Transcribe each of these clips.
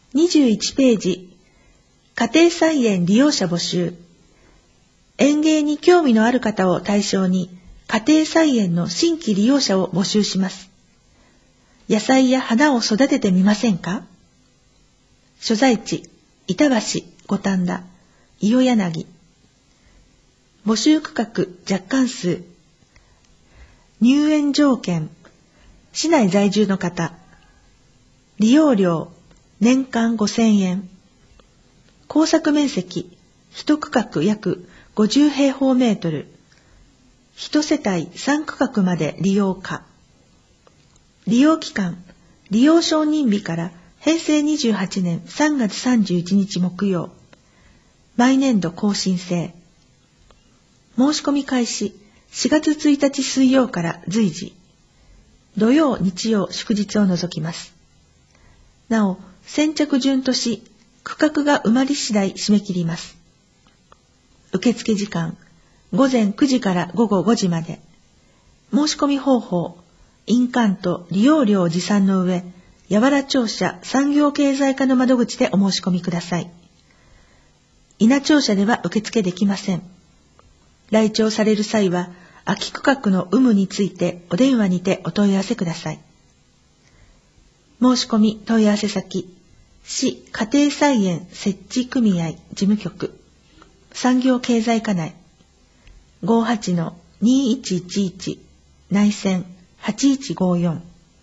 21ページ、家庭菜園利用者募集。園芸に興味のある方を対象に、家庭菜園の新規利用者を募集します。野菜や花を育ててみませんか？所在地、板橋、五反田、伊予柳。募集区画、若干数。入園条件、市内在住の方。利用料、年間5000円。耕作面積、1区画約50平方メートル。1世帯3区画まで利用可。利用期間、利用承認日から平成28年3月31日木曜。毎年度更新制。申し込み開始4月1日水曜から随時。土曜、日曜、祝日を除きます。なお、先着順とし、区画が埋まり次第締め切ります。受付時間、午前9時から午後5時まで。申し込み方法、印鑑と利用料を持参の上、八原庁舎産業経済課の窓口でお申し込みください。伊那庁舎では受付できません。来庁される際は、空き区画の有無についてお電話にてお問い合わせください。申し込み問い合わせ先、市家庭菜園設置組合事務局、産業経済課内、58-2111内線8154。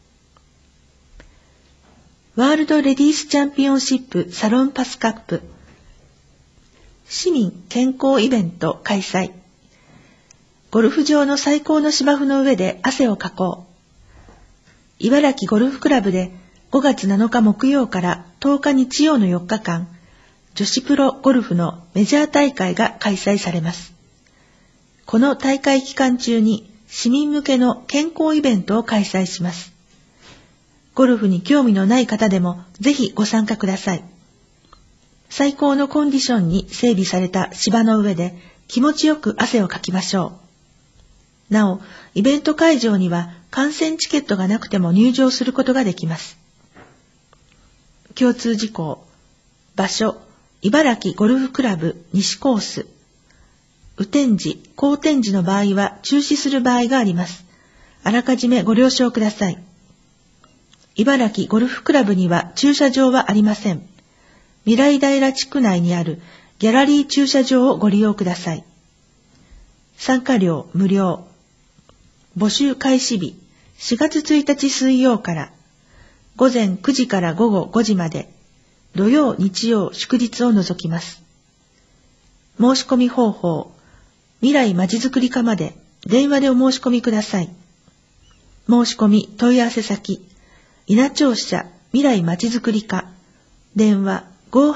ワールドレディースチャンピオンシップサロンパスカップ、市民健康イベント開催。ゴルフ場の最高の芝生の上で汗をかこう。茨城ゴルフクラブで5月7日木曜から10日日曜の4日間、女子プロゴルフのメジャー大会が開催されます。この大会期間中に市民向けの健康イベントを開催します。ゴルフに興味のない方でもぜひご参加ください。最高のコンディションに整備された芝の上で気持ちよく汗をかきましょう。なお、イベント会場には観戦チケットがなくても入場することができます。共通事項、場所、茨城ゴルフクラブ西コース。雨天時、好天時の場合は中止する場合があります。あらかじめご了承ください。茨城ゴルフクラブには駐車場はありません。未来平地区内にあるギャラリー駐車場をご利用ください。参加料無料。募集開始日4月1日水曜から午前9時から午後5時まで、土曜、日曜、祝日を除きます。申し込み方法、未来まちづくり課まで電話でお申し込みください。申し込み問い合わせ先、伊那庁舎未来まちづくり課、電話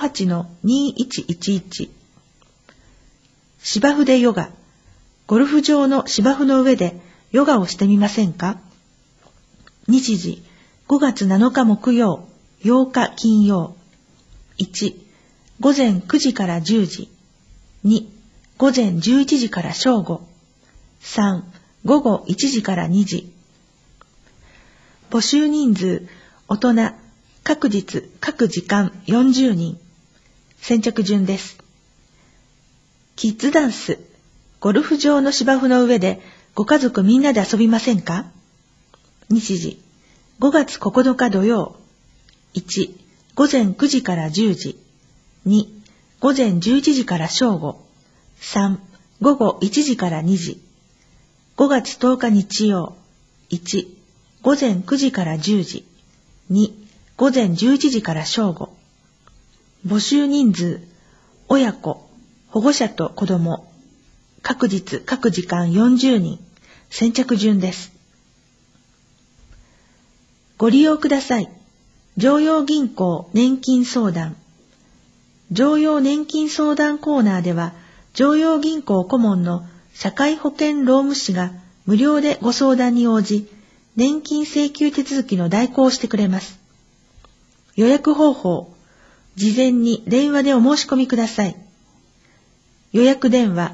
58-2111。芝生でヨガ、ゴルフ場の芝生の上でヨガをしてみませんか？日時、5月7日木曜、8日金曜。1、午前9時から10時。2、午前11時から正午。3、午後1時から2時。募集人数、大人、各日、各時間40人。先着順です。キッズダンス、ゴルフ場の芝生の上でご家族みんなで遊びませんか？日時、5月9日土曜。1、午前9時から10時。2、午前11時から正午。3、午後1時から2時。5月10日日曜。1、午前9時から10時。2、午前11時から正午。募集人数、親子、保護者と子供。各日各時間40人。先着順です。ご利用ください。常陽銀行年金相談。常陽年金相談コーナーでは、常陽銀行顧問の社会保険労務士が無料でご相談に応じ、年金請求手続きの代行をしてくれます。予約方法、事前に電話でお申し込みください。予約電話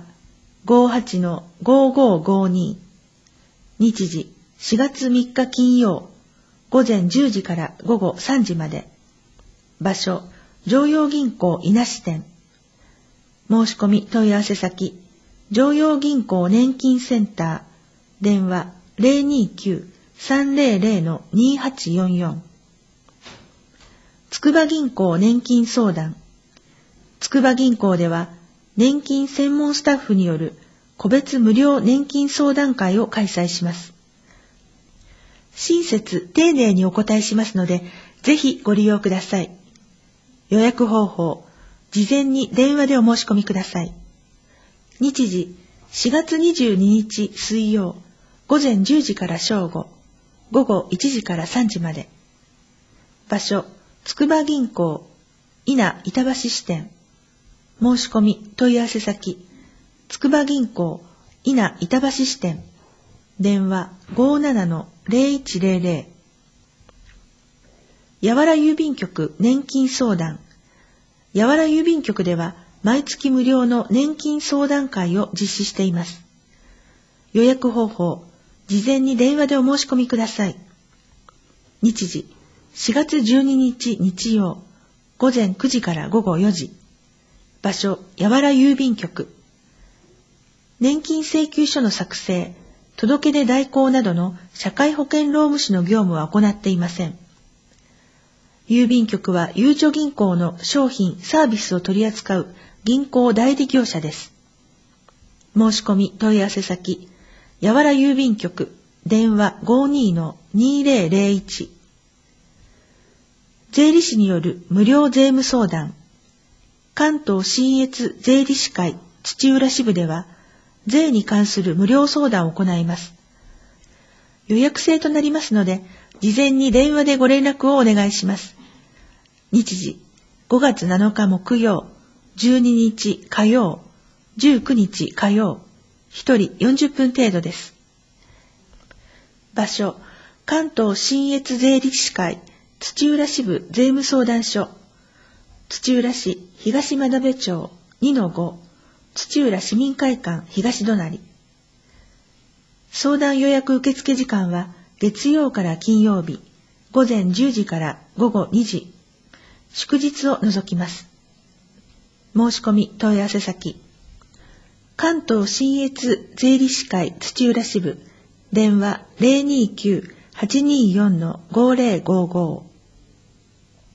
58-5552。日時4月3日金曜、午前10時から午後3時まで。 場所、常陽銀行伊那支店。申し込み問い合わせ先、常陽銀行年金センター、電話 029-300-2844。筑波銀行年金相談。筑波銀行では、年金専門スタッフによる個別無料年金相談会を開催します。親切、丁寧にお答えしますので、ぜひご利用ください。予約方法、事前に電話でお申し込みください。日時、4月22日水曜、午前10時から正午、午後1時から3時まで。場所、筑波銀行、伊那板橋支店。申し込み問い合わせ先、筑波銀行、伊那板橋支店。電話 57-0100。やわら郵便局年金相談。やわら郵便局では毎月無料の年金相談会を実施しています。予約方法、事前に電話でお申し込みください。日時、4月12日日曜、午前9時から午後4時。場所、やわら郵便局。年金請求書の作成、届け出代行などの社会保険労務士の業務は行っていません。郵便局はゆうちょ銀行の商品・サービスを取り扱う銀行代理業者です。申し込み問い合わせ先、やわら郵便局、電話 52-2001。税理士による無料税務相談。関東信越税理士会土浦支部では、税に関する無料相談を行います。予約制となりますので、事前に電話でご連絡をお願いします。日時、5月7日木曜、12日火曜、19日火曜、1人40分程度です。場所、関東信越税理士会土浦支部税務相談所。土浦市東真鍋町 2-5 土浦市民会館東隣。相談予約受付時間は月曜から金曜日午前10時から午後2時、祝日を除きます。申し込み問い合わせ先、関東信越税理士会土浦支部、電話 029-824-5055。